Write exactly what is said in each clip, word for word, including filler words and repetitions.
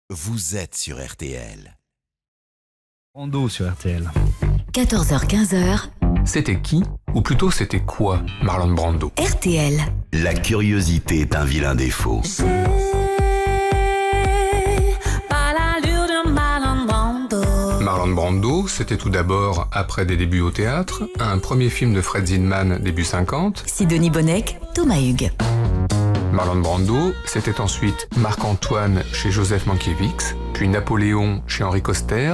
vous êtes sur R T L. Brando sur R T L. quatorze heures quinze. C'était qui, ou plutôt c'était quoi, Marlon Brando? R T L. La curiosité est un vilain défaut. C'est pas l'allure de Marlon Brando. Marlon Brando, c'était tout d'abord, après des débuts au théâtre, un premier film de Fred Zinman début cinquante. Sidonie Bonnec, Thomas Hugues. Marlon Brando, c'était ensuite Marc-Antoine chez Joseph Mankiewicz, puis Napoléon chez Henri Coster.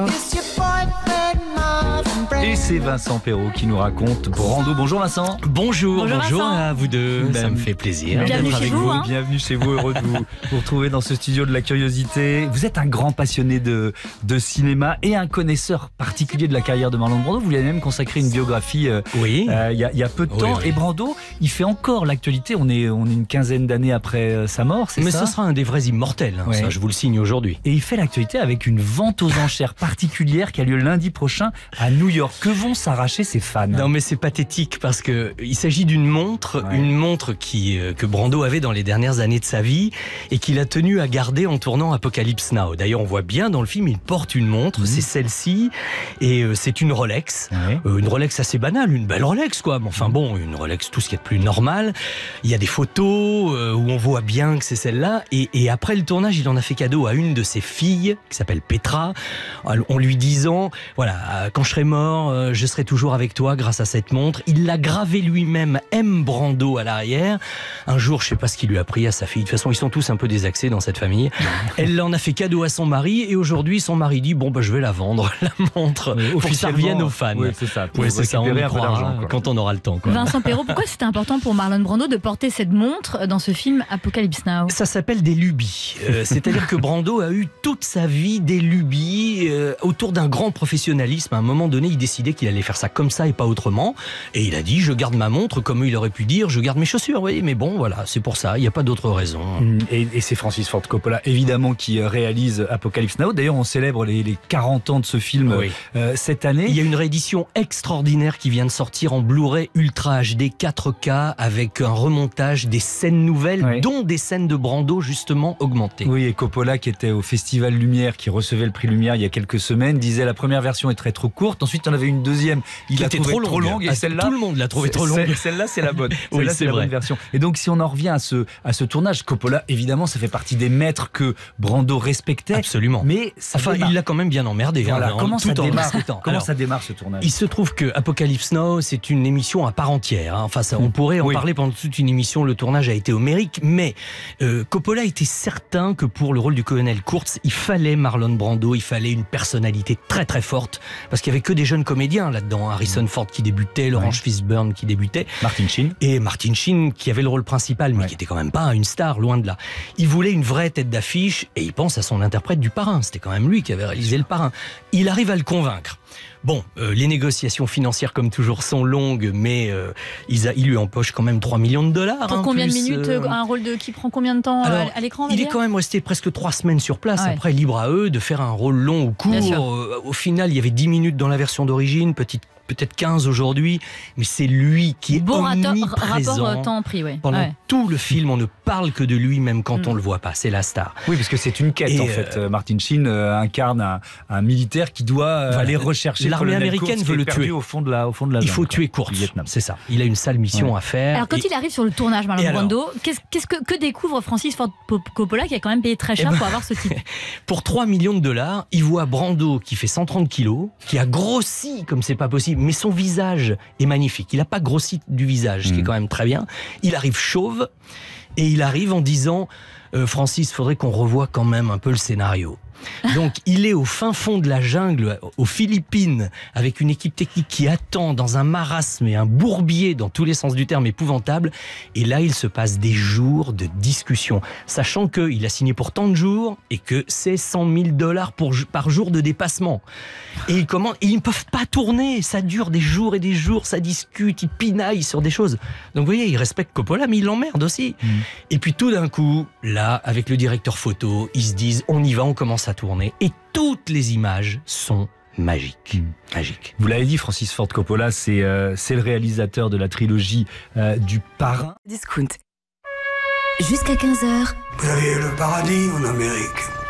Et c'est Vincent Perrault qui nous raconte Brando. Bonjour Vincent. Bonjour, bonjour, Bonjour à vous deux, Ben, ça me fait plaisir bienvenue d'être chez avec vous, vous. hein. Bienvenue chez vous, heureux de vous, vous retrouver dans ce studio de la curiosité. Vous êtes un grand passionné de, de cinéma et un connaisseur particulier de la carrière de Marlon Brando. Vous lui avez même consacré une biographie euh, Oui, euh, il y, a, il y a peu de Oui, temps. oui. Et Brando, il fait encore l'actualité. On est, on est une quinzaine d'années après euh, sa mort, c'est mais ça? ce sera un des vrais immortels, hein, Ouais. ça je vous le signe aujourd'hui. Et il fait l'actualité avec une vente aux enchères particulière qui a lieu lundi prochain à New York. Que vont s'arracher ses fans? Non mais c'est pathétique parce que il s'agit d'une montre, Ouais. une montre qui, euh, que Brando avait dans les dernières années de sa vie et qu'il a tenu à garder en tournant Apocalypse Now. D'ailleurs on voit bien dans le film, il porte une montre, Mmh. c'est celle-ci et euh, c'est une Rolex. Ouais. Euh, une Rolex assez banale, une belle Rolex quoi. Mais enfin bon, une Rolex, tout ce qui est de plus normal. Il y a des photos euh, où on voit bien que c'est celle-là. Et, et après le tournage, il en a fait cadeau à une de ses filles, qui s'appelle Petra, en lui disant, voilà, euh, quand je serai mort, euh, je serai toujours avec toi grâce à cette montre. Il l'a gravé lui-même, M. Brando à l'arrière. Un jour, je sais pas ce qu'il lui a pris à sa fille. De toute façon, ils sont tous un peu désaxés dans cette famille. Elle en a fait cadeau à son mari. Et aujourd'hui, son mari dit, bon, bah, je vais la vendre, la montre, Oui, pour que ça revienne aux fans. Oui, c'est ça. Pour Ouais, c'est ça, on y récupérer un peu croira d'argent, quoi. quand on aura le temps. Quoi. Vincent Perrault, pourquoi c'était important pour Marlon Brando de porter cette montre dans ce film Apocalypse Now? Ça s'appelle des lubies. Euh, C'est-à-dire que Brando a eu toute sa vie des lubies euh, autour d'un grand professionnalisme. À un moment donné, il décidait qu'il allait faire ça comme ça et pas autrement. Et il a dit, je garde ma montre, comme il aurait pu dire, je garde mes chaussures. Oui, mais bon, voilà, c'est pour ça. Il n'y a pas d'autre raison. Mm, Et, et c'est Francis Ford Coppola, évidemment, qui euh, réalise Apocalypse Now. D'ailleurs, on célèbre les, les quarante ans de ce film Oui. euh, cette année. Il y a une réédition extraordinaire qui vient de sortir en Blu-ray Ultra H D quatre K avec un remontage des scènes nouvelles, Oui. dont des scènes de Brando justement augmentées. Oui, et Coppola, qui était au Festival Lumière, qui recevait le prix Lumière il y a quelques semaines, disait la première version est très trop courte. Ensuite, il y en avait une deuxième. Il Qui a était trouvé trop trop longue. longue. Et Ah, celle-là, tout le monde l'a trouvé c'est- trop longue. c'est- Celle-là, c'est la bonne. Oui, Celle-là, c'est c'est la vrai. bonne version. Et donc, si on en revient à ce, à ce tournage, Coppola, évidemment, ça fait partie des maîtres que Brando respectait. Absolument. Mais ça Enfin, démarre. il l'a quand même bien emmerdé. Voilà. hein, en- Comment ça tout en démarre respectant. Comment Alors, ça démarre ce tournage? il se trouve que Apocalypse Now, c'est une émission à part entière. hein. Enfin, ça, on pourrait en Oui. parler pendant toute une émission. Le tournage a été homérique, mais euh, Coppola était certain que pour le rôle du colonel Kurtz, il fallait Marlon Brando, il fallait une personnalité très très forte, parce qu'il y avait que des jeunes comédiens là-dedans. Harrison Ford qui débutait, Laurence Fishburne qui débutait, Martin Sheen. et Martin Sheen qui avait le rôle principal, mais Ouais. qui était quand même pas une star, loin de là. Il voulait une vraie tête d'affiche, et il pense à son interprète du Parrain. C'était quand même lui qui avait réalisé le Parrain. Il arrive à le convaincre. Bon, euh, les négociations financières, comme toujours, sont longues, mais euh, il, a, il lui empoche quand même trois millions de dollars. Pour hein, combien plus, de minutes euh, un rôle de qui prend combien de temps alors, à- à l'écran, on va il est dire quand même resté presque trois semaines sur place. Ouais. Après, libre à eux de faire un rôle long ou court. Bien sûr. Euh, au final, il y avait dix minutes dans la version d'origine, petite- peut-être quinze aujourd'hui, mais c'est lui qui est Bon rato- omniprésent. rapport euh, temps-prix, oui. Pendant Ouais. tout le film, on ne parle que de lui, même quand Mm. on le voit pas. C'est la star. Oui, parce que c'est une quête Et en euh, fait. Euh, Martin Sheen euh, incarne un, un militaire qui doit euh, Voilà. aller rechercher L'armée le colonel américaine Kurtz veut qui est le perdu tuer. au fond de la, au fond de la Il jungle, faut quoi, tuer du Kurtz. Vietnam. C'est ça. Il a une sale mission Ouais. à faire. Alors quand Et- il arrive sur le tournage, Marlon Et alors Brando, qu'est-ce, qu'est-ce que, que découvre Francis Ford Coppola qui a quand même payé très cher Eh ben, pour avoir ce type? Pour trois millions de dollars, il voit Brando qui fait cent trente kilos, qui a grossi comme c'est pas possible, mais son visage est magnifique. Il n'a pas grossi du visage, ce qui est quand même très bien. Il arrive chauve et il arrive en disant euh, Francis, faudrait qu'on revoie quand même un peu le scénario. Donc il est au fin fond de la jungle, aux Philippines, avec une équipe technique qui attend dans un marasme et un bourbier dans tous les sens du terme épouvantable. Et là, il se passe des jours de discussion, sachant qu'il a signé pour tant de jours et que c'est cent mille dollars pour, par jour de dépassement. Et ils, commandent, et ils ne peuvent pas tourner, ça dure des jours et des jours, ça discute, ils pinaillent sur des choses. Donc vous voyez, il respecte Coppola, mais il l'emmerde aussi. Mmh. Et puis tout d'un coup, là, avec le directeur photo, ils se disent, on y va, on commence à tourner. Et toutes les images sont magiques. Mmh. Magiques. Vous l'avez dit, Francis Ford Coppola, c'est euh, c'est le réalisateur de la trilogie euh, du Parrain. Discount. Jusqu'à quinze heures. Vous avez le paradis en Amérique.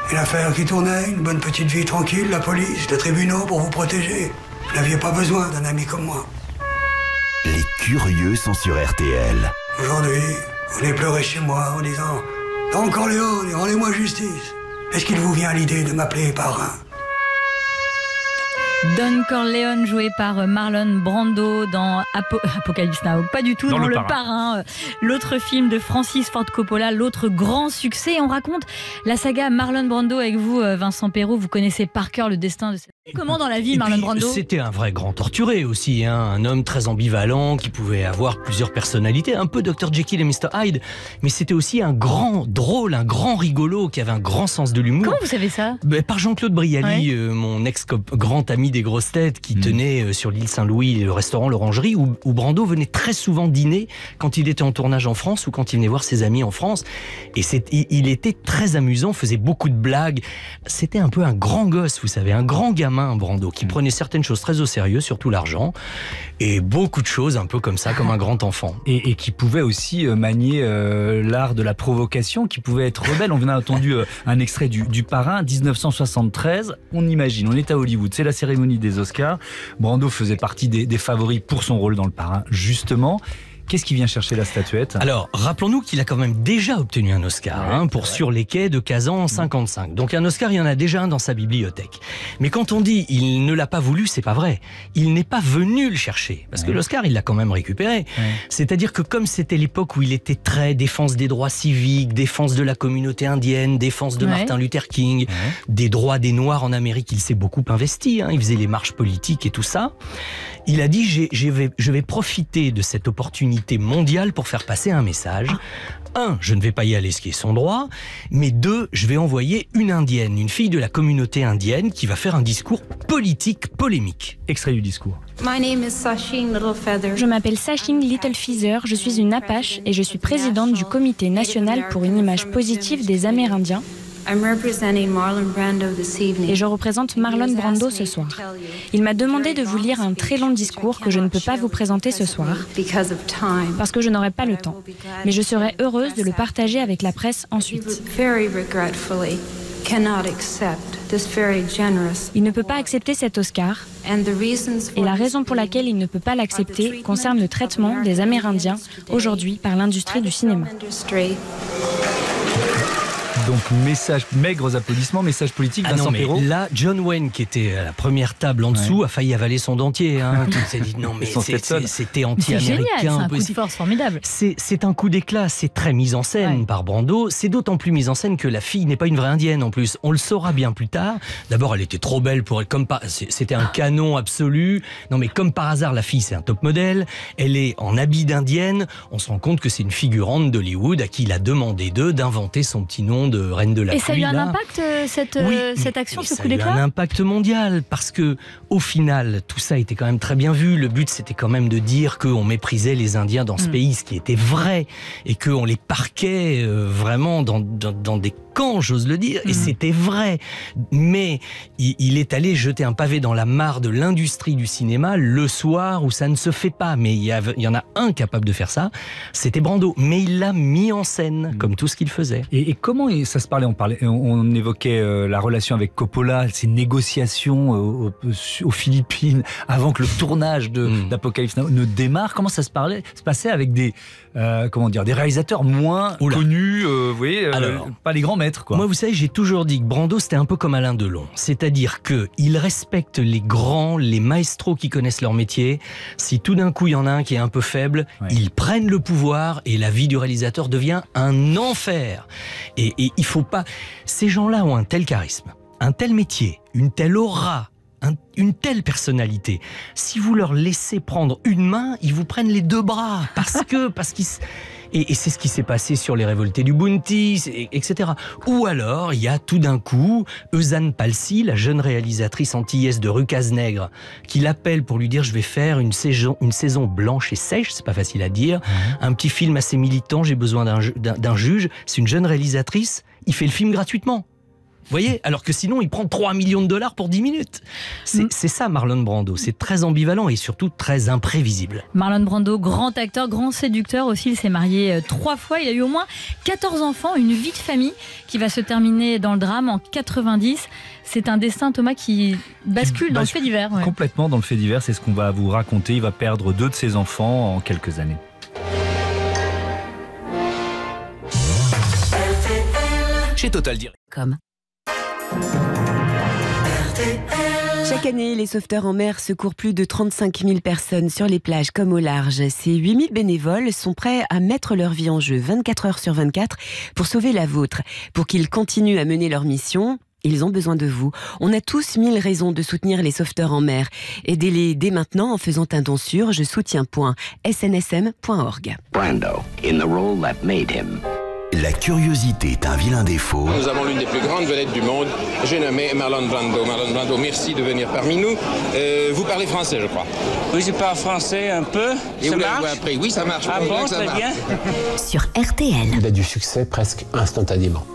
Une affaire qui tournait, une bonne petite vie tranquille, la police, les tribunaux pour vous protéger. Vous n'aviez pas besoin d'un ami comme moi. Les curieux sont sur R T L. Aujourd'hui, vous venez pleurer chez moi en disant « Don Corleone, rendez-moi justice ». Est-ce qu'il vous vient l'idée de m'appeler parrain ? Don Corleone, joué par Marlon Brando dans Apo- Apocalypse Now. Pas du tout dans, dans Le, Parrain. Parrain, l'autre film de Francis Ford Coppola, l'autre grand succès. On raconte la saga Marlon Brando avec vous, Vincent Perrault. Vous connaissez par cœur le destin de cette... Comment dans la vie, Marlon Brando ? C'était un vrai grand torturé aussi, hein, un homme très ambivalent qui pouvait avoir plusieurs personnalités, un peu docteur Jekyll et mister Hyde, mais c'était aussi un grand drôle, un grand rigolo qui avait un grand sens de l'humour. Comment vous savez ça ? Ben, par Jean-Claude Brialy, ouais. euh, mon ex-grand ami des grosses têtes qui mmh. tenait euh, sur l'île Saint-Louis le restaurant L'Orangerie où, où Brando venait très souvent dîner quand il était en tournage en France ou quand il venait voir ses amis en France. Et c'est, il, il était très amusant, faisait beaucoup de blagues. C'était un peu un grand gosse, vous savez, un grand gamin. Brando, qui prenait certaines choses très au sérieux, surtout l'argent, et beaucoup de choses un peu comme ça, comme un grand enfant. Et, et qui pouvait aussi manier euh, l'art de la provocation, qui pouvait être rebelle. On a entendu euh, un extrait du, du Parrain, dix-neuf cent soixante-treize. On imagine, on est à Hollywood, c'est la cérémonie des Oscars. Brando faisait partie des, des favoris pour son rôle dans le Parrain, justement. Qu'est-ce qui vient chercher la statuette ? Alors, rappelons-nous qu'il a quand même déjà obtenu un Oscar ouais, hein, pour Sur les quais de Kazan en cinquante-cinq. Donc un Oscar, il y en a déjà un dans sa bibliothèque. Mais quand on dit il ne l'a pas voulu, c'est pas vrai. Il n'est pas venu le chercher. Parce ouais. que l'Oscar, il l'a quand même récupéré. Ouais. C'est-à-dire que comme c'était l'époque où il était très défense des droits civiques, défense de la communauté indienne, défense de ouais. Martin Luther King, ouais. des droits des Noirs en Amérique, il s'est beaucoup investi. Hein, il faisait les marches politiques et tout ça. Il a dit j'ai, j'ai vais, je vais profiter de cette opportunité mondiale pour faire passer un message. Un, je ne vais pas y aller, ce qui est son droit. Mais deux, je vais envoyer une indienne, une fille de la communauté indienne qui va faire un discours politique polémique. Extrait du discours. Je m'appelle Sacheen Littlefeather, je suis une Apache et je suis présidente du Comité national pour une image positive des Amérindiens. Et je représente Marlon Brando ce soir. Il m'a demandé de vous lire un très long discours que je ne peux pas vous présenter ce soir, parce que je n'aurai pas le temps. Mais je serai heureuse de le partager avec la presse ensuite. Il ne peut pas accepter cet Oscar, et la raison pour laquelle il ne peut pas l'accepter concerne le traitement des Amérindiens aujourd'hui par l'industrie du cinéma. Donc, message, maigres applaudissements, message politique, ah Vincent non, mais Perrault. Là, John Wayne, qui était à la première table en dessous, ouais. a failli avaler son dentier. Hein. Il s'est dit non, mais c'est, c'est, c'était anti-américain. C'est génial, c'est un coup de force formidable. C'est, c'est un coup d'éclat, c'est très mis en scène ouais. par Brando. C'est d'autant plus mis en scène que la fille n'est pas une vraie indienne en plus. On le saura bien plus tard. D'abord, elle était trop belle pour elle. Comme par... C'était un canon absolu. Non, mais comme par hasard, la fille, c'est un top modèle. Elle est en habit d'indienne. On se rend compte que c'est une figurante d'Hollywood à qui il a demandé d'eux d'inventer son petit nom de reine de la Et pluie. ça a eu un là. impact, cette, oui, cette action, ce coup d'éclat ? Ça a eu un impact mondial, parce que au final, tout ça était quand même très bien vu. Le but, c'était quand même de dire qu'on méprisait les Indiens dans ce mmh. pays, ce qui était vrai, et qu'on les parquait euh, vraiment dans, dans, dans des camps, j'ose le dire, mmh. et c'était vrai. Mais il, il est allé jeter un pavé dans la mare de l'industrie du cinéma le soir où ça ne se fait pas. Mais il y, avait, il y en a un capable de faire ça, c'était Brando. Mais il l'a mis en scène, mmh. comme tout ce qu'il faisait. Et, et comment ça se parlait ? On, parlait, on, on évoquait euh, la relation avec Coppola, ces négociations euh, aux, aux Philippines, avant que le tournage de, mmh. d'Apocalypse Now ne démarre. Comment ça se, parlait, se passait avec des, euh, comment dire, des réalisateurs moins Oula. connus, euh, vous voyez, euh, Alors, pas les grands maîtres, quoi. Moi, vous savez, j'ai toujours dit que Brando, c'était un peu comme Alain Delon. C'est-à-dire qu'il respecte les grands, les maestros qui connaissent leur métier. Si tout d'un coup, il y en a un qui est un peu faible, ouais. ils prennent le pouvoir et la vie du réalisateur devient un enfer. Et, et il faut pas... Ces gens-là ont un tel charisme, un tel métier, une telle aura, un, une telle personnalité. Si vous leur laissez prendre une main, ils vous prennent les deux bras. Parce que... parce qu'ils... Et, et c'est ce qui s'est passé sur les révoltés du Bounty, et cetera. Ou alors, il y a tout d'un coup Eusanne Palsy, la jeune réalisatrice antillaise de Rue Cazenègre, qui l'appelle pour lui dire « Je vais faire une saison, une saison blanche et sèche », c'est pas facile à dire, mmh. un petit film assez militant, j'ai besoin d'un, d'un, d'un juge. C'est une jeune réalisatrice, il fait le film gratuitement. Vous voyez, alors que sinon, il prend trois millions de dollars pour dix minutes. C'est mm. c'est ça, Marlon Brando. C'est très ambivalent et surtout très imprévisible. Marlon Brando, grand acteur, grand séducteur aussi. Il s'est marié trois fois. Il a eu au moins quatorze enfants, une vie de famille qui va se terminer dans le drame en quatre-vingt-dix. C'est un destin, Thomas, qui bascule dans le fait divers. Ouais. Complètement dans le fait divers. C'est ce qu'on va vous raconter. Il va perdre deux de ses enfants en quelques années. Chez Total Direct. Comme. Chaque année, les sauveteurs en mer secourent plus de trente-cinq mille personnes sur les plages comme au large. Ces huit mille bénévoles sont prêts à mettre leur vie en jeu vingt-quatre heures sur vingt-quatre pour sauver la vôtre. Pour qu'ils continuent à mener leur mission, ils ont besoin de vous. On a tous mille raisons de soutenir les sauveteurs en mer. Aidez-les dès maintenant en faisant un don sur je soutiens point s n s m point org. Brando, in the role that made him. La curiosité est un vilain défaut. Nous avons l'une des plus grandes vedettes du monde. J'ai nommé Marlon Brando. Marlon Brando, merci de venir parmi nous. Euh, vous parlez français, je crois. Oui, je parle français un peu. Et ça vous marche appris. Oui, ça marche. Ah bon, très bien. Sur R T L. Il a du succès presque instantanément.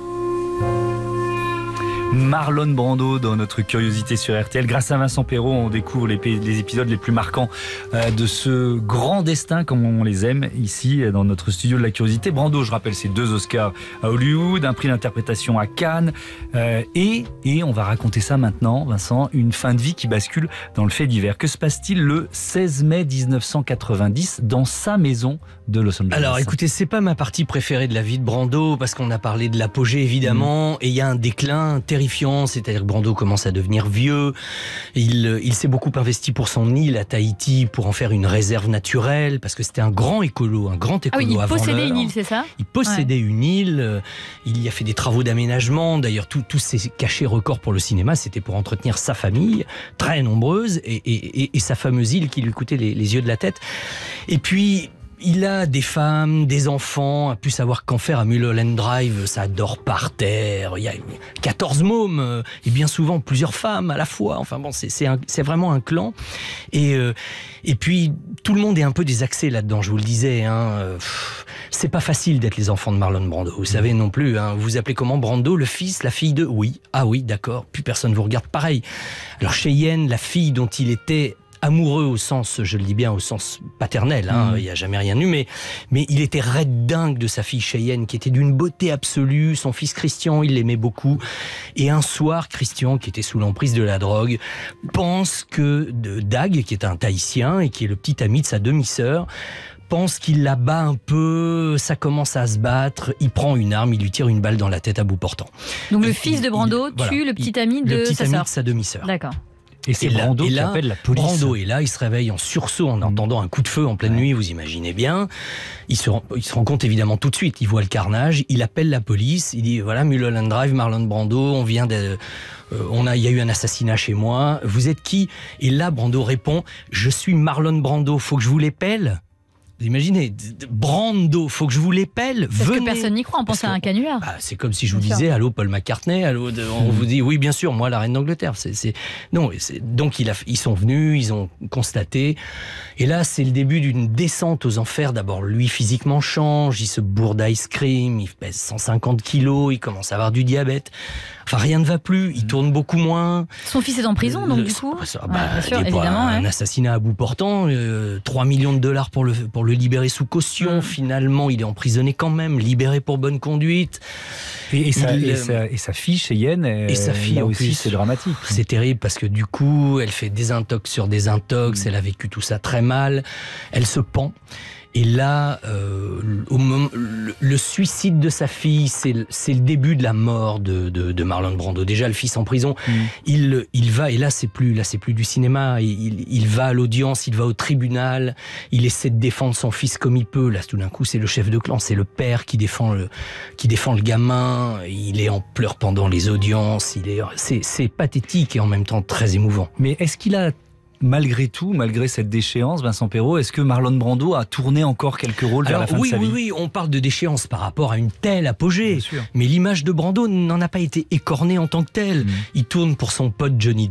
Marlon Brando dans notre curiosité sur R T L. Grâce à Vincent Perrault, on découvre les, les épisodes les plus marquants euh, de ce grand destin, comme on les aime, ici, dans notre studio de la curiosité. Brando, je rappelle, c'est deux Oscars à Hollywood, un prix d'interprétation à Cannes. Euh, et, et on va raconter ça maintenant, Vincent, une fin de vie qui bascule dans le fait divers. Que se passe-t-il le seize mai mille neuf cent quatre-vingt-dix dans sa maison de Los Angeles? Alors écoutez, c'est pas ma partie préférée de la vie de Brando, parce qu'on a parlé de l'apogée évidemment, mmh. et il y a un déclin terrifiant. C'est-à-dire que Brando commence à devenir vieux. Il, il s'est beaucoup investi pour son île à Tahiti, pour en faire une réserve naturelle, parce que c'était un grand écolo, un grand écolo. Ah oui, il avant possédait l'heure. une île, c'est ça? Il possédait ouais. une île. Il y a fait des travaux d'aménagement. D'ailleurs, tous ces cachets records pour le cinéma, c'était pour entretenir sa famille, très nombreuse, et, et, et, et sa fameuse île qui lui coûtait les, les yeux de la tête. Et puis... il a des femmes, des enfants, a pu savoir qu'en faire à Mulholland Drive, ça dort par terre, il y a quatorze mômes, et bien souvent plusieurs femmes à la fois, enfin bon, c'est, c'est, un, c'est vraiment un clan, et, euh, et puis tout le monde est un peu désaxé là-dedans, je vous le disais, hein. C'est pas facile d'être les enfants de Marlon Brando, vous savez non plus, hein. Vous vous appelez comment, Brando, le fils, la fille de... Oui, ah oui, d'accord, plus personne vous regarde pareil. Alors Cheyenne, la fille dont il était... amoureux au sens, je le dis bien, au sens paternel, hein, mmh. il n'y a jamais rien eu, mais, mais il était raide dingue de sa fille Cheyenne, qui était d'une beauté absolue. Son fils Christian, il l'aimait beaucoup. Et un soir, Christian, qui était sous l'emprise de la drogue, pense que de Dag, qui est un Tahitien et qui est le petit ami de sa demi-sœur, pense qu'il la bat un peu, ça commence à se battre, il prend une arme, il lui tire une balle dans la tête à bout portant. Donc le il, fils de Brando il, tue voilà, le petit ami il, de le petit sa ami sœur. de sa demi-sœur. D'accord. Et c'est et là, Brando et là, qui appelle la police. Brando est là, il se réveille en sursaut en entendant un coup de feu en pleine ouais. nuit, vous imaginez bien. Il se, rend, il se rend compte évidemment tout de suite, il voit le carnage, il appelle la police, il dit voilà, Mulholland Drive, Marlon Brando, on vient de... Euh, on a, il y a eu un assassinat chez moi, vous êtes qui? Et là, Brando répond, je suis Marlon Brando, faut que je vous l'épelle? Vous imaginez, Brando, faut que je vous l'épelle. Parce venez. que personne n'y croit, on pense à un canular. Bah, c'est comme si je vous disais, allô Paul McCartney, allô, de, on mmh. vous dit, oui bien sûr, moi la reine d'Angleterre. C'est, c'est... Non, c'est... Donc il a, ils sont venus, ils ont constaté. Et là, c'est le début d'une descente aux enfers. D'abord, lui physiquement change, il se bourre d'ice cream, il pèse cent cinquante kilos, il commence à avoir du diabète. Enfin, rien ne va plus, il tourne beaucoup moins. Son fils est en prison, donc le, du coup bah, ouais, bien sûr, évidemment. Un ouais. assassinat à bout portant, euh, trois millions de dollars pour le, pour le libérer sous caution. Mmh. Finalement, il est emprisonné quand même, libéré pour bonne conduite. Et, et, sa, il, et, sa, et sa fille, Cheyenne, et sa fille là aussi, plus, c'est dramatique. C'est terrible parce que du coup, elle fait désintox sur désintox, mmh. elle a vécu tout ça très mal, elle se pend. Et là, euh, au moment, le, le suicide de sa fille, c'est, c'est le début de la mort de, de, de Marlon Brando. Déjà, le fils en prison, mmh. il, il va, et là, c'est plus, là, c'est plus du cinéma. Il, il va à l'audience, il va au tribunal, il essaie de défendre son fils comme il peut. Là, tout d'un coup, c'est le chef de clan, c'est le père qui défend le, qui défend le gamin. Il est en pleurs pendant les audiences. Il est, c'est, c'est pathétique et en même temps très émouvant. Mais est-ce qu'il a malgré tout, malgré cette déchéance, Vincent Perrault, est-ce que Marlon Brando a tourné encore quelques rôles vers Alors, la fin oui, de sa oui, vie? Oui, on parle de déchéance par rapport à une telle apogée. Mais l'image de Brando n'en a pas été écornée en tant que telle. Mmh. Il tourne pour son pote Johnny Depp,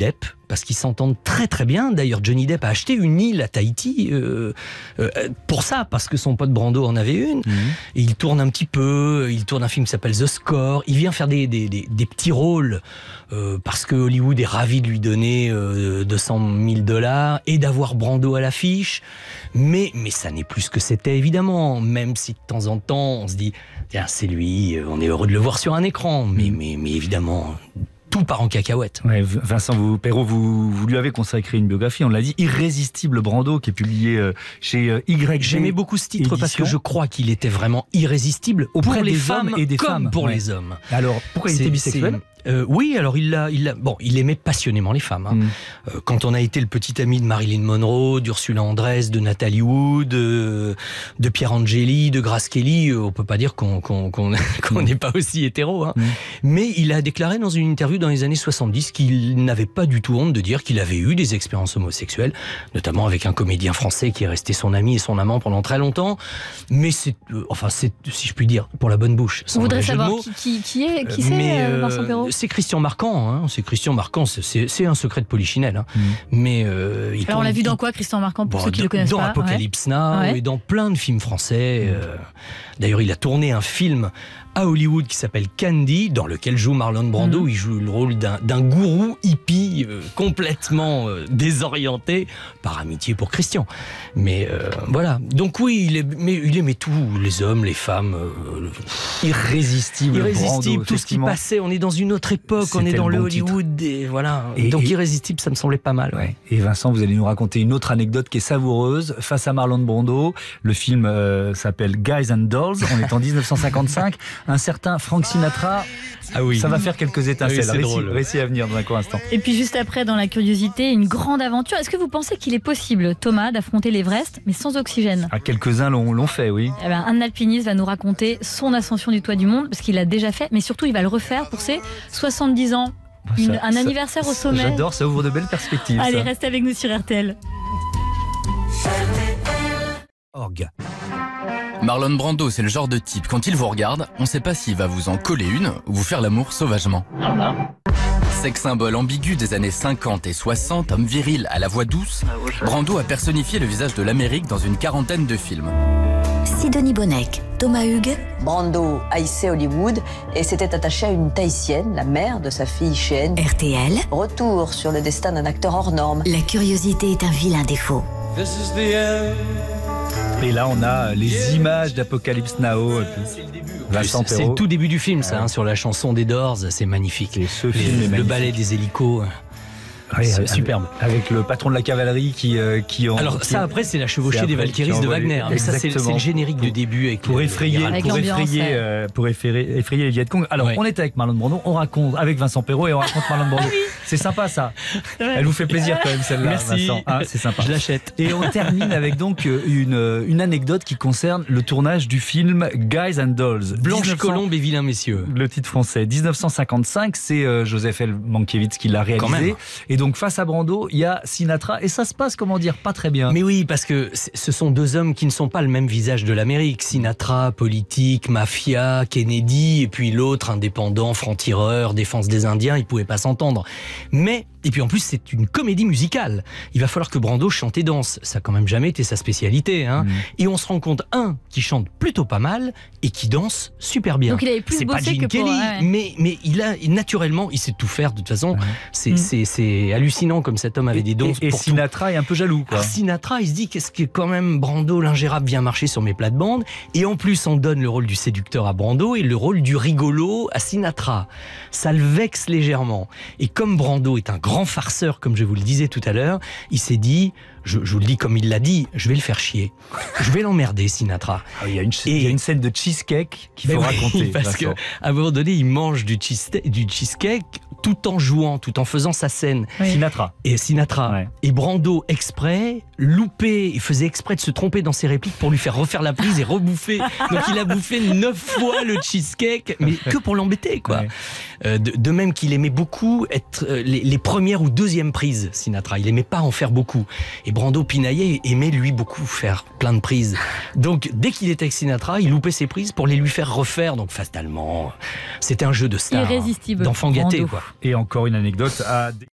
parce qu'ils s'entendent très très bien. D'ailleurs, Johnny Depp a acheté une île à Tahiti euh, euh, pour ça, parce que son pote Brando en avait une. Mmh. Et il tourne un petit peu, il tourne un film qui s'appelle The Score. Il vient faire des, des, des, des petits rôles euh, parce que Hollywood est ravi de lui donner euh, deux cent mille dollars et d'avoir Brando à l'affiche. Mais, mais ça n'est plus ce que c'était, évidemment. Même si de temps en temps, on se dit, tiens, c'est lui, on est heureux de le voir sur un écran. Mais, mais, mais évidemment, tout part en cacahuète. Ouais, Vincent vous, Perrault, vous, vous lui avez consacré une biographie, on l'a dit, Irrésistible Brando, qui est publié chez Y G. J'aimais beaucoup ce titre édition. Parce que je crois qu'il était vraiment irrésistible auprès pour les des femmes et des comme femmes. Pour ouais. les hommes. Alors, pourquoi il était bisexuel ? Euh, oui, alors il a, il a, bon, il aimait passionnément les femmes. Hein. Mm. Euh, quand on a été le petit ami de Marilyn Monroe, d'Ursula Andress, de Natalie Wood, euh, de Pierre Angeli, de Grace Kelly, euh, on peut pas dire qu'on qu'on qu'on qu'on n'est pas aussi hétéro. Hein. Mm. Mais il a déclaré dans une interview dans les années soixante-dix qu'il n'avait pas du tout honte de dire qu'il avait eu des expériences homosexuelles, notamment avec un comédien français qui est resté son ami et son amant pendant très longtemps. Mais c'est, euh, enfin, c'est, si je puis dire, pour la bonne bouche. On voudrait savoir qui, qui, qui est, qui c'est, euh, Vincent Perrault. C'est Christian Marquand, hein, c'est Christian Marquand, c'est, c'est un secret de Polichinelle. Hein. Mmh. Mais euh, il Alors on l'a vu dans quoi, Christian Marquand, pour bon, ceux qui dans, le connaissent dans pas Dans Apocalypse ouais. Now ouais. et dans plein de films français. Mmh. Euh, d'ailleurs, il a tourné un film à Hollywood qui s'appelle Candy, dans lequel joue Marlon Brando. Mmh. Il joue le rôle d'un, d'un gourou hippie euh, complètement euh, désorienté, par amitié pour Christian. Mais euh, voilà. Donc oui, il, est, mais, il aimait tout, les hommes, les femmes. Euh, irrésistible. Irrésistible, Brando, tout ce qui passait. On est dans une autre époque, C'était on est dans le, le bon Hollywood. Et voilà. Et, Donc et, irrésistible, ça me semblait pas mal. Ouais. Et Vincent, vous allez nous raconter une autre anecdote qui est savoureuse. Face à Marlon Brando, le film euh, s'appelle Guys and Dolls. On est en dix-neuf cent cinquante-cinq. Un certain Frank Sinatra, ah oui. ça va faire quelques étincelles. Ah oui, récit, récit à venir dans un court instant. Et puis juste après, dans la curiosité, une grande aventure. Est-ce que vous pensez qu'il est possible, Thomas, d'affronter l'Everest, mais sans oxygène ? ah, Quelques-uns l'ont, l'ont fait, oui. Eh ben, un alpiniste va nous raconter son ascension du toit du monde, parce qu'il l'a déjà fait, mais surtout il va le refaire pour ses soixante-dix ans. Une, ça, un ça, anniversaire au sommet. J'adore, ça ouvre de belles perspectives. Allez, ça. restez avec nous sur R T L. Orgue. Marlon Brando, c'est le genre de type, quand il vous regarde, on ne sait pas s'il va vous en coller une ou vous faire l'amour sauvagement. Sex symbole ambigu des années cinquante et soixante, homme viril à la voix douce, Brando a personnifié le visage de l'Amérique dans une quarantaine de films. Sidonie Bonnec, Thomas Hugues. Brando haïssait Hollywood et s'était attaché à une Tahitienne, la mère de sa fille Cheyenne. R T L. Retour sur le destin d'un acteur hors norme. La curiosité est un vilain défaut. This is the end. Et là, on a les images d'Apocalypse Now. C'est le début. Vincent Perrault. C'est le tout début du film, ça, hein, sur la chanson des Doors. C'est magnifique. Et ce film est magnifique. Le ballet des hélicos. Oui, c'est superbe. Avec le patron de la cavalerie qui euh, qui en, alors qui ça après c'est la chevauchée des Valkyries de Wagner. Mais ça c'est, c'est le générique de début avec pour effrayer avec pour effrayer euh, pour effrayer, effrayer les Vietcong. Alors ouais. on est avec Marlon Brando, on raconte avec Vincent Perrault et on raconte Marlon Brando. C'est sympa ça. Elle vous fait plaisir quand même celle-là. Merci. Vincent. Ah, c'est sympa. Je l'achète. Et on termine avec donc une une anecdote qui concerne le tournage du film Guys and Dolls. Blanche Colombe et Vilain Messieurs. Le titre français. dix-neuf cent cinquante-cinq, c'est euh, Joseph L. Mankiewicz qui l'a réalisé. Et donc face à Brando, il y a Sinatra et ça se passe, comment dire, pas très bien. Mais oui, parce que ce sont deux hommes qui ne sont pas le même visage de l'Amérique. Sinatra, politique, mafia, Kennedy, et puis l'autre, indépendant, franc-tireur, défense des Indiens, ils pouvaient pas s'entendre. Mais, et puis en plus, c'est une comédie musicale. Il va falloir que Brando chante et danse. Ça a quand même jamais été sa spécialité. Hein. Mmh. Et on se rend compte, un, qui chante plutôt pas mal et qui danse super bien. Donc il avait plus c'est bossé pas Gene que Kelly, pour... Ouais. mais, mais il a, naturellement, il sait tout faire de toute façon. Ouais. C'est, mmh. c'est, c'est hallucinant comme cet homme avait des dons. Et, et Sinatra tout. Est un peu jaloux. Quoi. Alors, Sinatra, il se dit qu'est-ce que quand même Brando, l'ingérable, vient marcher sur mes plates-bandes. Et en plus, on donne le rôle du séducteur à Brando et le rôle du rigolo à Sinatra. Ça le vexe légèrement. Et comme Brando est un grand farceur, comme je vous le disais tout à l'heure, il s'est dit... Je, je vous le dis comme il l'a dit, je vais le faire chier. Je vais l'emmerder, Sinatra. Ah, il, y a une, et, il y a une scène de cheesecake qu'il faut oui, raconter. Parce qu'à un moment donné, il mange du, cheese, du cheesecake tout en jouant, tout en faisant sa scène. Oui. Sinatra. Et Sinatra. Ouais. Et Brando, exprès, loupé, il faisait exprès de se tromper dans ses répliques pour lui faire refaire la prise et rebouffer. Donc il a bouffé neuf fois le cheesecake, mais que pour l'embêter, quoi. Ouais. Euh, de, de même qu'il aimait beaucoup être euh, les, les premières ou deuxièmes prises, Sinatra. Il aimait pas en faire beaucoup. Et Brando pinaillait, aimait lui beaucoup faire plein de prises. Donc dès qu'il était avec Sinatra, il loupait ses prises pour les lui faire refaire. Donc fatalement, c'était un jeu de star, irrésistible, d'enfant gâté, quoi. Et encore une anecdote à...